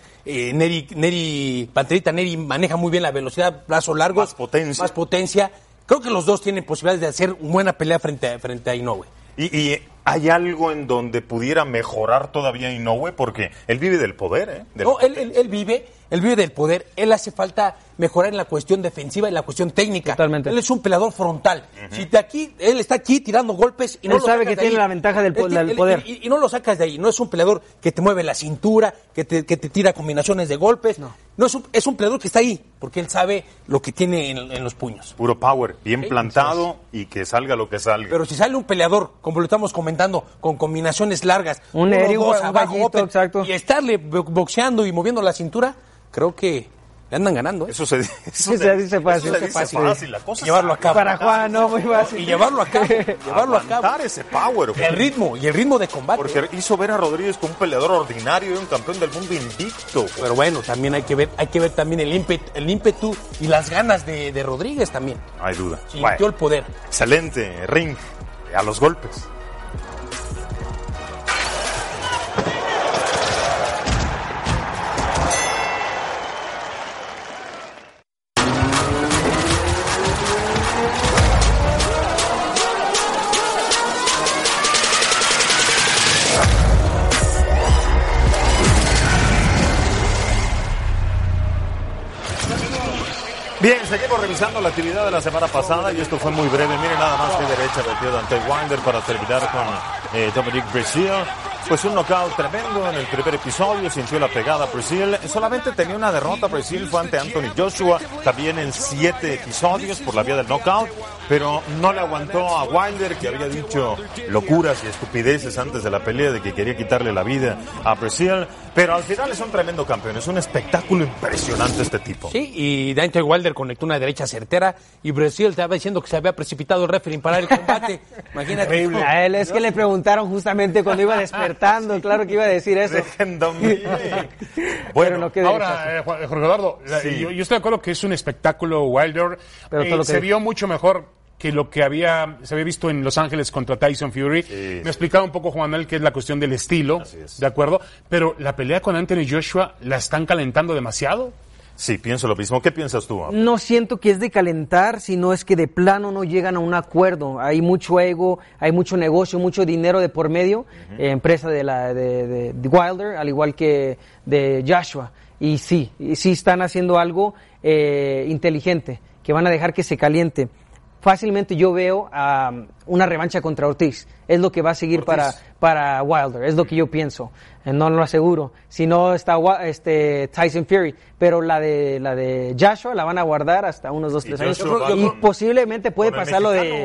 Speaker 5: Sí. Panterita Neri maneja muy bien la velocidad, brazos largos. Más potencia. Creo que los dos tienen posibilidades de hacer una buena pelea frente a Inoue.
Speaker 4: ¿Y hay algo en donde pudiera mejorar todavía Inoue? Porque él vive del poder,
Speaker 5: Él vive del poder. Él hace falta mejorar en la cuestión defensiva y la cuestión técnica.
Speaker 8: Totalmente.
Speaker 5: Él es un peleador frontal. Si él está aquí tirando golpes y no
Speaker 8: él sabe que tiene la ventaja del poder.
Speaker 5: Y no lo sacas de ahí. No es un peleador que te mueve la cintura, que te tira combinaciones de golpes. No es un peleador que está ahí, porque él sabe lo que tiene en los puños.
Speaker 4: Puro power, bien plantado y que salga lo que salga.
Speaker 5: Pero si sale un peleador, como lo estamos comentando, con combinaciones largas,
Speaker 8: un gallito, exacto,
Speaker 5: y estarle boxeando y moviendo la cintura, creo que le andan ganando.
Speaker 4: Eso se dice
Speaker 5: fácil.
Speaker 4: La cosa
Speaker 5: llevarlo a cabo.
Speaker 8: Para Juan, no, muy fácil.
Speaker 5: Y llevarlo a cabo.
Speaker 4: Ese power.
Speaker 5: El ritmo de combate.
Speaker 4: Porque hizo ver a Rodríguez como un peleador ordinario y un campeón del mundo invicto.
Speaker 5: Pero bueno, también hay que ver también el ímpetu y las ganas de Rodríguez también.
Speaker 4: No hay duda.
Speaker 5: Sintió el poder.
Speaker 4: Excelente ring, a los golpes. Bien, seguimos revisando la actividad de la semana pasada y esto fue muy breve. Miren nada más que derecha metió Deontay Wilder para terminar con Dominic Breazeale. Pues un knockout tremendo en el primer episodio, sintió la pegada Breazeale. Solamente tenía una derrota, Breazeale fue ante Anthony Joshua, también en 7 episodios por la vía del knockout, pero no le aguantó a Wilder, que había dicho locuras y estupideces antes de la pelea de que quería quitarle la vida a Breazeale. Pero al final es un tremendo campeón, es un espectáculo impresionante este tipo.
Speaker 5: Sí, y Deontay Wilder conectó una derecha certera y Breazeale estaba diciendo que se había precipitado el referee para el combate. Imagínate.
Speaker 8: A él es que le preguntaron justamente cuando iba despertando, claro que iba a decir eso.
Speaker 6: Bueno, no ahora, Jorge Eduardo, sí. yo estoy de acuerdo que es un espectáculo Wilder, pero se vio mucho mejor que lo que se había visto en Los Ángeles contra Tyson Fury. Sí. Me explicaba un poco Juan Manuel que es la cuestión del estilo, ¿de acuerdo? Pero la pelea con Anthony Joshua, ¿la están calentando demasiado?
Speaker 4: Sí, pienso lo mismo. ¿Qué piensas tú, Abel?
Speaker 8: No siento que es de calentar, sino es que de plano no llegan a un acuerdo. Hay mucho ego, hay mucho negocio, mucho dinero de por medio, empresa de Wilder, al igual que de Joshua. Y sí están haciendo algo inteligente, que van a dejar que se caliente. fácilmente yo veo una revancha contra Ortiz. Es lo que va a seguir para Wilder, es lo que yo pienso. No lo aseguro. Si no está Tyson Fury, pero la de Joshua la van a guardar hasta unos 2-3 años. Y posiblemente puede pasar lo de...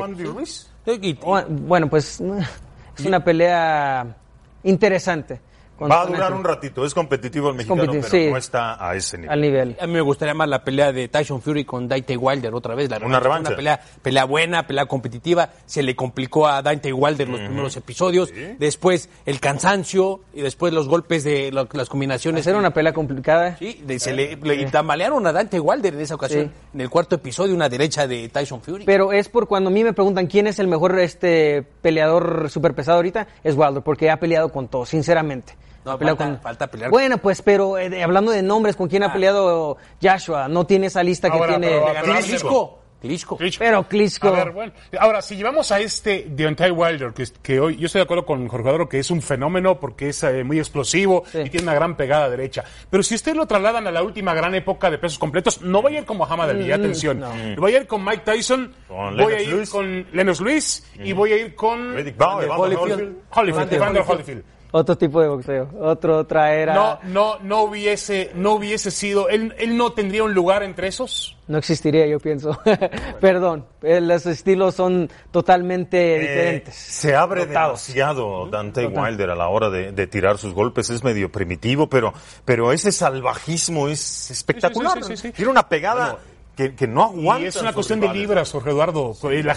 Speaker 8: Bueno, pues es una pelea interesante.
Speaker 4: Va a durar un ratito, es competitivo el mexicano, pero
Speaker 8: sí,
Speaker 4: no está a ese nivel.
Speaker 8: Al nivel.
Speaker 5: A mí me gustaría más la pelea de Tyson Fury con Deontay Wilder otra vez.
Speaker 4: Una revancha.
Speaker 5: Una pelea buena, pelea competitiva. Se le complicó a Deontay Wilder los primeros episodios. ¿Sí? Después el cansancio y después los golpes de las combinaciones.
Speaker 8: Era una pelea complicada.
Speaker 5: Sí, se le tambalearon a Deontay Wilder en esa ocasión. Sí. En el cuarto episodio, una derecha de Tyson Fury.
Speaker 8: Pero es por cuando a mí me preguntan quién es el mejor peleador superpesado ahorita, es Wilder, porque ha peleado con todos, sinceramente.
Speaker 5: No, falta pelear.
Speaker 8: Bueno, pues, pero hablando de nombres, ¿con quién ha peleado Joshua? No tiene esa lista que tiene...
Speaker 5: Klitschko.
Speaker 8: Pero Klitschko...
Speaker 6: A ver, bueno. Ahora, si llevamos a Deontay Wilder, que hoy yo estoy de acuerdo con Jorge Eduardo que es un fenómeno porque es muy explosivo y tiene una gran pegada derecha. Pero si ustedes lo trasladan a la última gran época de pesos completos, no voy a ir con Muhammad Ali, atención. No. Voy a ir con Mike Tyson, voy a ir con Lennox Lewis y voy a ir con Holyfield.
Speaker 8: Otro tipo de boxeo, otra era.
Speaker 6: No hubiese sido, él no tendría un lugar entre esos.
Speaker 8: No existiría, yo pienso. Perdón, los estilos son totalmente diferentes.
Speaker 4: Se abre demasiado Deontay Wilder a la hora de tirar sus golpes, es medio primitivo, pero ese salvajismo es espectacular. Sí. Tiene una pegada... Que no aguanta.
Speaker 6: Y es una cuestión de libras, Jorge Eduardo.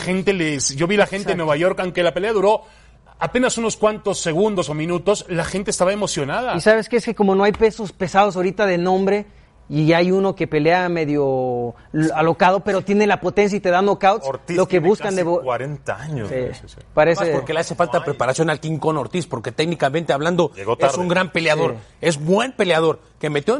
Speaker 6: Yo vi la gente en Nueva York, aunque la pelea duró apenas unos cuantos segundos o minutos, la gente estaba emocionada.
Speaker 8: Y sabes qué, es que como no hay pesos pesados ahorita de nombre, y hay uno que pelea medio alocado, pero tiene la potencia y te da knockouts,
Speaker 4: Ortiz
Speaker 8: lo que buscan
Speaker 4: de 40 años.
Speaker 8: Sí. Parece...
Speaker 5: Más porque le hace falta preparación al King Kong Ortiz, porque técnicamente hablando es un gran peleador, es buen peleador, que metió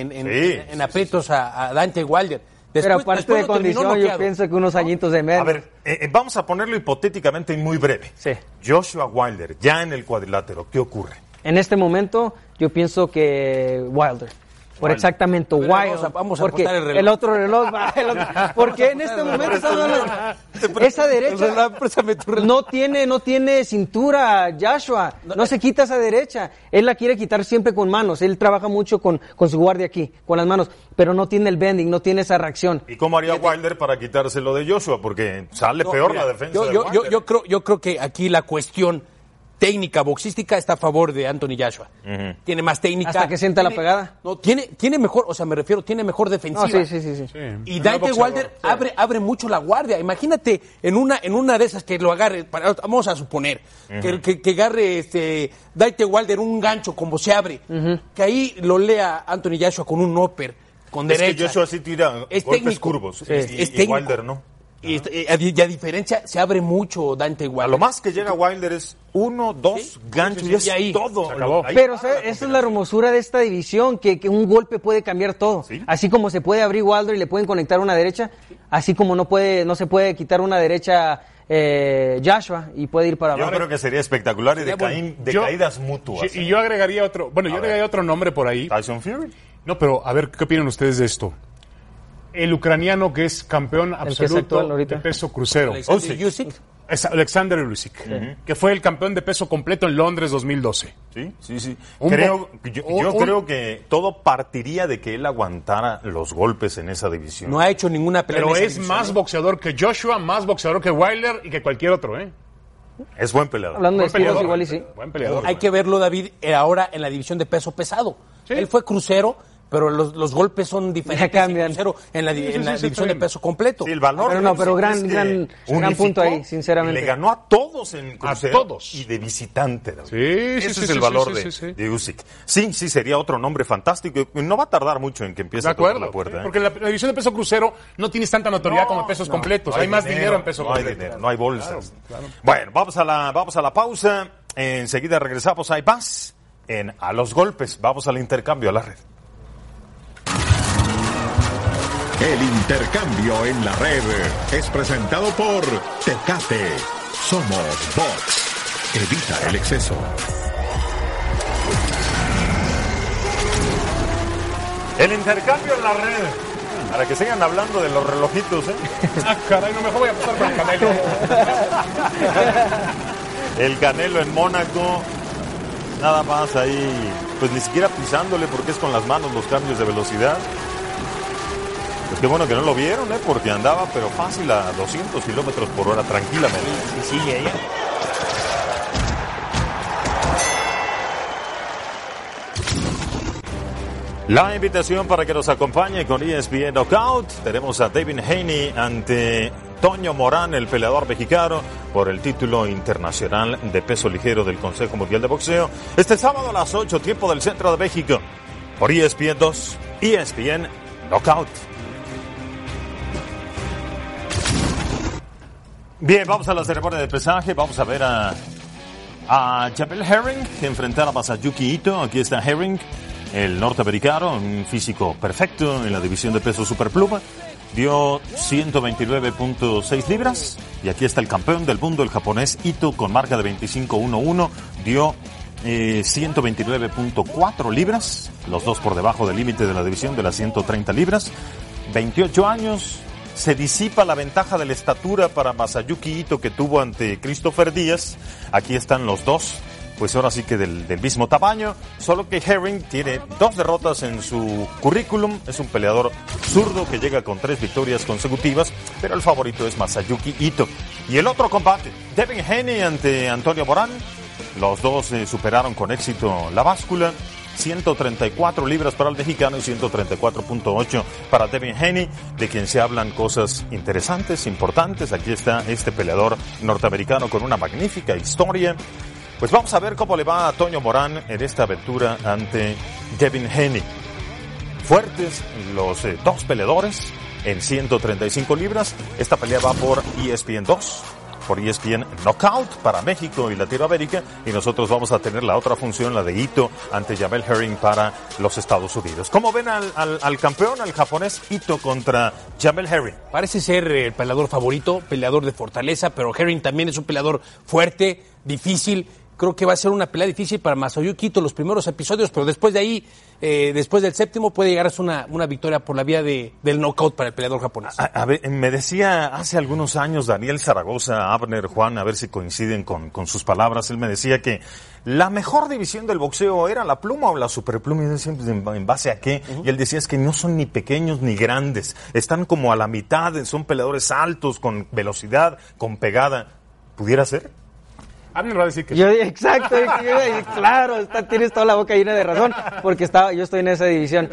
Speaker 5: en aprietos a Deontay Wilder.
Speaker 8: Pero aparte de condición, yo pienso que unos añitos de menos.
Speaker 4: A ver, vamos a ponerlo hipotéticamente y muy breve.
Speaker 8: Sí.
Speaker 4: Joshua Wilder, ya en el cuadrilátero, ¿qué ocurre?
Speaker 8: En este momento, yo pienso que Wilder. Por exactamente, Wilder.
Speaker 5: Vamos a
Speaker 8: porque
Speaker 5: apostar el reloj.
Speaker 8: El otro reloj va. Porque en este momento estamos hablando. Esa derecha no tiene cintura, Joshua. No se quita esa derecha. Él la quiere quitar siempre con manos. Él trabaja mucho con su guardia aquí, con las manos. Pero no tiene el bending, no tiene esa reacción.
Speaker 4: ¿Y cómo haría Wilder para quitárselo de Joshua? Porque sale peor la defensa de Wilder.
Speaker 5: Yo creo que aquí la cuestión técnica boxística está a favor de Anthony Joshua. Tiene más técnica.
Speaker 8: Hasta que sienta la pegada.
Speaker 5: No, tiene mejor, o sea, me refiero, tiene mejor defensiva.
Speaker 8: No, sí.
Speaker 5: Y Deontay Wilder abre mucho la guardia. Imagínate en una de esas que lo agarre, vamos a suponer, que agarre Deontay Wilder un gancho como se abre, que ahí lo lea Anthony Joshua con un upper, con derecha.
Speaker 4: Es que Joshua sí tira golpes curvos. Y Wilder no.
Speaker 5: Y a diferencia, se abre mucho Deontay Wilder.
Speaker 4: A lo más que llega Wilder es 1, 2 ganchos y es todo.
Speaker 6: Se acabó.
Speaker 8: Pero esa es la hermosura de esta división, que un golpe puede cambiar todo. ¿Sí? Así como se puede abrir Wilder y le pueden conectar una derecha, así como no se puede quitar una derecha Joshua y puede ir para abajo.
Speaker 4: Yo creo que sería espectacular y de caídas mutuas.
Speaker 6: Y yo agregaría otro nombre por ahí.
Speaker 4: Tyson Fury.
Speaker 6: No, pero a ver, ¿qué opinan ustedes de esto? El ucraniano que es campeón absoluto de peso crucero. Alexander Usyk, que fue el campeón de peso completo en Londres 2012.
Speaker 4: Sí. Creo que todo partiría de que él aguantara los golpes en esa división.
Speaker 5: No ha hecho ninguna pelea.
Speaker 6: Pero es más boxeador que Joshua, más boxeador que Wilder y que cualquier otro,
Speaker 4: Es buen peleador.
Speaker 8: Hablando de estilos, igual y sí.
Speaker 6: Buen peleador.
Speaker 5: Hay que verlo, David, ahora en la división de peso pesado. ¿Sí? Él fue crucero, pero los golpes son diferentes.
Speaker 8: Ya cambian.
Speaker 5: En la división de peso completo.
Speaker 4: Sí, el valor.
Speaker 8: Pero gran punto ahí, sinceramente.
Speaker 4: Le ganó a todos en crucero.
Speaker 6: A todos.
Speaker 4: Y de visitante.
Speaker 6: Ese
Speaker 4: es el valor de Usyk. Sí, sería otro nombre fantástico. No va a tardar mucho en que empiece a tocar la puerta.
Speaker 6: Porque la división de peso crucero no tienes tanta notoriedad como en pesos completos. Hay más dinero en peso completo.
Speaker 4: No hay bolsas. Claro. Bueno, vamos a la pausa. Enseguida regresamos. Hay más A los Golpes. Vamos al intercambio, a la red.
Speaker 1: El intercambio en la red es presentado por Tecate. Somos Box. Evita el exceso.
Speaker 4: El intercambio en la red. Para que sigan hablando de los relojitos, ¿eh?
Speaker 6: Caray, no, mejor voy a pasar por el Canelo.
Speaker 4: El Canelo en Mónaco, nada más ahí, pues ni siquiera pisándole porque es con las manos los cambios de velocidad. Pues qué bueno que no lo vieron, porque andaba pero fácil a 200 kilómetros por hora tranquilamente.
Speaker 5: Sí, sigue ella.
Speaker 4: La invitación para que nos acompañe con ESPN Knockout. Tenemos a Devin Haney ante Toño Morán, el peleador mexicano, por el título internacional de peso ligero del Consejo Mundial de Boxeo. Este sábado a las 8, tiempo del centro de México, por ESPN 2, ESPN Knockout. Bien, vamos a la ceremonia de pesaje. Vamos a ver a Jamel Herring enfrentar a Masayuki Ito. Aquí está Herring, el norteamericano, un físico perfecto en la división de peso superpluma. Dio 129.6 libras. Y aquí está el campeón del mundo, el japonés Ito, con marca de 25-1-1. Dio 129.4 libras. Los dos por debajo del límite de la división de las 130 libras. 28 años. Se disipa la ventaja de la estatura para Masayuki Ito que tuvo ante Christopher Díaz. Aquí están los dos, pues ahora sí que del mismo tamaño, solo que Herring tiene 2 derrotas en su currículum. Es un peleador zurdo que llega con 3 victorias consecutivas, pero el favorito es Masayuki Ito. Y el otro combate, Devin Haney ante Antonio Morán. Los dos superaron con éxito la báscula. 134 libras para el mexicano y 134.8 para Devin Haney, de quien se hablan cosas interesantes, importantes. Aquí está este peleador norteamericano con una magnífica historia. Pues vamos a ver cómo le va a Toño Morán en esta aventura ante Devin Haney. Fuertes los dos peleadores en 135 libras. Esta pelea va por ESPN 2. Por ESPN Knockout para México y Latinoamérica, y nosotros vamos a tener la otra función, la de Ito ante Jamel Herring para los Estados Unidos. ¿Cómo ven al campeón, al japonés Ito contra Jamel Herring?
Speaker 5: Parece ser el peleador favorito, peleador de fortaleza, pero Herring también es un peleador fuerte, difícil. Creo que va a ser una pelea difícil para Masayuki Ito los primeros episodios, pero después de ahí, después del séptimo, puede llegar a ser una victoria por la vía del knockout para el peleador japonés.
Speaker 4: A ver, me decía hace algunos años Daniel Zaragoza, Abner, Juan, a ver si coinciden con sus palabras. Él me decía que la mejor división del boxeo era la pluma o la superpluma. Y yo decía, ¿en base a qué? Y él decía, es que no son ni pequeños ni grandes. Están como a la mitad, son peleadores altos, con velocidad, con pegada. ¿Pudiera ser?
Speaker 6: Abner va a decir que
Speaker 8: exacto, claro, tienes toda la boca llena de razón, porque yo estoy en esa división.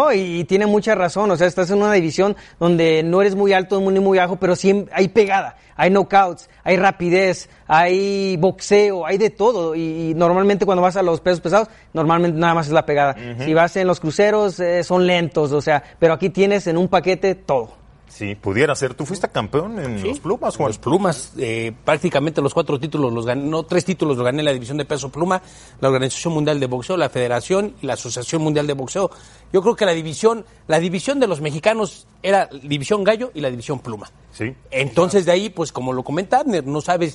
Speaker 8: Y tiene mucha razón, o sea, estás en una división donde no eres muy alto ni muy bajo, pero sí hay pegada, hay knockouts, hay rapidez, hay boxeo, hay de todo. Y normalmente cuando vas a los pesos pesados, normalmente nada más es la pegada. Uh-huh. Si vas en los cruceros, son lentos, o sea, pero aquí tienes en un paquete todo.
Speaker 4: Sí, pudiera ser. ¿Tú fuiste campeón en los plumas, Juan?
Speaker 5: Los plumas, prácticamente los 4 títulos los gané, no, 3 títulos los gané en la división de peso pluma, la Organización Mundial de Boxeo, la Federación y la Asociación Mundial de Boxeo. Yo creo que la división de los mexicanos era división gallo y la división pluma.
Speaker 4: Sí.
Speaker 5: Entonces de ahí, pues como lo comenta Abner, no sabes,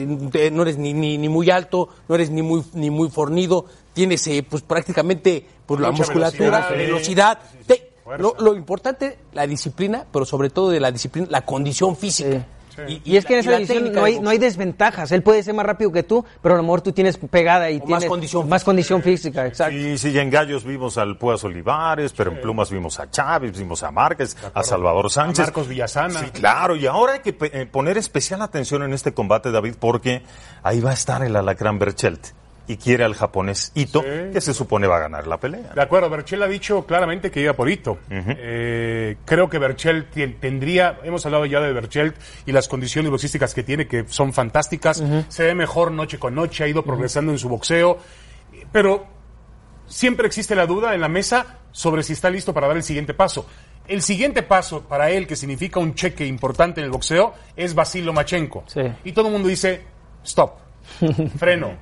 Speaker 5: no eres ni muy alto, no eres ni muy fornido, tienes pues prácticamente pues la musculatura, velocidad. Sí. Lo importante, la disciplina, pero sobre todo de la disciplina, la condición física.
Speaker 8: Sí. Y es que en esa división no hay desventajas. Él puede ser más rápido que tú, pero a lo mejor tú tienes pegada y tienes más condición física. Exacto.
Speaker 4: Sí, en gallos vimos al Puas Olivares, pero en plumas vimos a Chávez, vimos a Márquez, a Salvador Sánchez.
Speaker 6: A Marcos Villasana.
Speaker 4: Sí, claro. Y ahora hay que poner especial atención en este combate, David, porque ahí va a estar el alacrán Berchelt. Y quiere al japonés Ito, que se supone va a ganar la pelea.
Speaker 6: De acuerdo, Berchelt ha dicho claramente que iba por Ito. Uh-huh. Creo que Berchelt tendría, hemos hablado ya de Berchelt y las condiciones boxísticas que tiene, que son fantásticas. Uh-huh. Se ve mejor noche con noche, ha ido progresando en su boxeo. Pero siempre existe la duda en la mesa sobre si está listo para dar el siguiente paso. El siguiente paso para él, que significa un cheque importante en el boxeo, es Vasil Lomachenko. Sí. Y todo el mundo dice, stop, freno,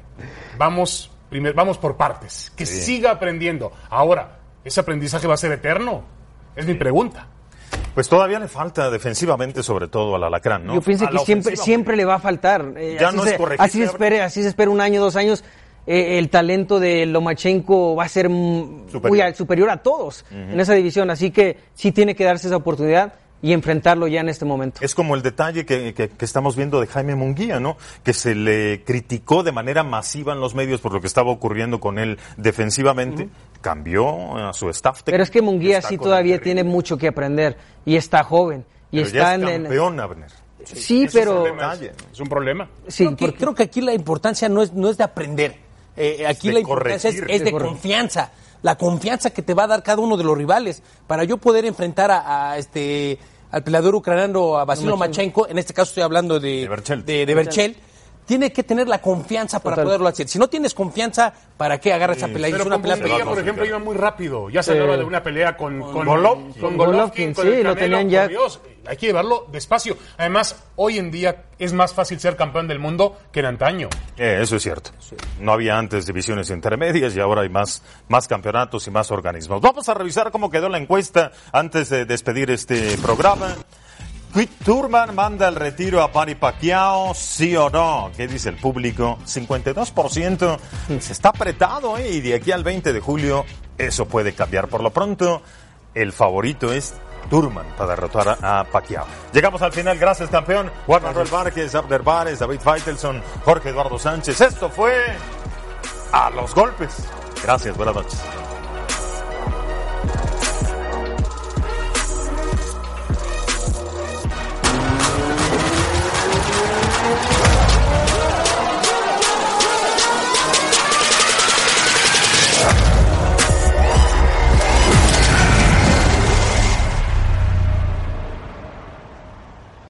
Speaker 6: vamos por partes, que siga aprendiendo. Ahora, ¿ese aprendizaje va a ser eterno? Es mi pregunta.
Speaker 4: Pues todavía le falta defensivamente, sobre todo al alacrán, ¿no?
Speaker 8: Yo pienso que siempre le va a faltar.
Speaker 4: Ya no es correcto.
Speaker 8: Así se espera 1 año, 2 años. el talento de Lomachenko va a ser superior a todos en esa división, así que sí tiene que darse esa oportunidad y enfrentarlo ya en este momento.
Speaker 4: Es como el detalle que estamos viendo de Jaime Munguía, ¿no? Que se le criticó de manera masiva en los medios por lo que estaba ocurriendo con él defensivamente. Cambió a su staff técnico.
Speaker 8: Pero es que Munguía sí todavía tiene mucho que aprender y está joven. Y
Speaker 4: pero
Speaker 8: está
Speaker 4: ya es campeón, Abner.
Speaker 8: Sí, pero...
Speaker 6: Es un problema.
Speaker 8: Sí,
Speaker 5: creo que aquí la importancia no es de aprender. Aquí la importancia es de confianza. La confianza que te va a dar cada uno de los rivales. Para yo poder enfrentar al peleador ucraniano, a Vasily Lomachenko, en este caso estoy hablando de Berchelt, tiene que tener la confianza para poderlo hacer. Si no tienes confianza, ¿para qué agarras esa pelea?
Speaker 6: Pero con Munguía, por ejemplo, iba muy rápido. Ya se hablaba de una pelea con
Speaker 8: Golovkin, sí, lo tenían ya.
Speaker 6: Dios, hay que llevarlo despacio. Además, hoy en día es más fácil ser campeón del mundo que en antaño.
Speaker 4: Eso es cierto. No había antes divisiones intermedias y ahora hay más campeonatos y más organismos. Vamos a revisar cómo quedó la encuesta antes de despedir este programa. Thurman manda el retiro a Manny Pacquiao, ¿sí o no? ¿Qué dice el público? 52%. Se está apretado, y de aquí al 20 de julio eso puede cambiar. Por lo pronto, el favorito es Thurman para derrotar a Pacquiao. Llegamos al final. Gracias, campeón. Juan Manuel Márquez, Abner Bares, David Faitelson, Jorge Eduardo Sánchez. Esto fue A los Golpes. Gracias, buenas noches.